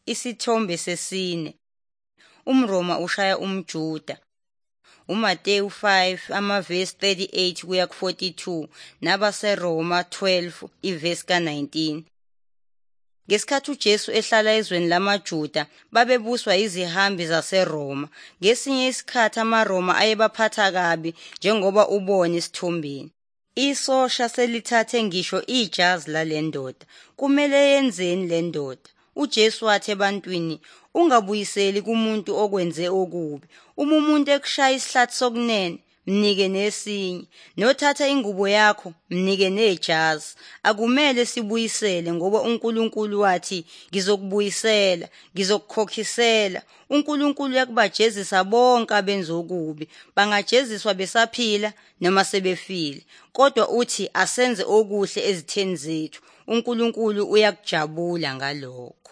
Isithombe sesine. UmRoma ushaya umJuda. uMateyu 5 amavesi 38 kuya ku42 nabaseRoma 12 ivesi ka19. Ngesikhathi uJesu ehlala ezweni lamaJuda babebuswa izihambi zaseRoma. Ngesinye isikhathi amaRoma ayebaphatha kabi njengoba ubona esithombeni. Isosha selithathe ngisho ijazi lalendoda. Kumele yenzeni lendoda? uJesu wathi ebantwini, ungabuyiseli kumuntu okwenze okubi. Uma umuntu ekushaya isihlathi sokunene, mnike nesinye. Nothatha ingubo yakho, mnike nejazi. Akumele sibuyisele ngoba uNkulunkulu wathi, ngizokubuyisela, ngizokukhokhisela. uNkulunkulu uyakubajezisa bonke abenza okubi. Bangajeziswa besaphila noma sebefile. Kodwa uthi asenze okuhle ezitheni zethu. uNkulunkulu uyakujabula ngalokho.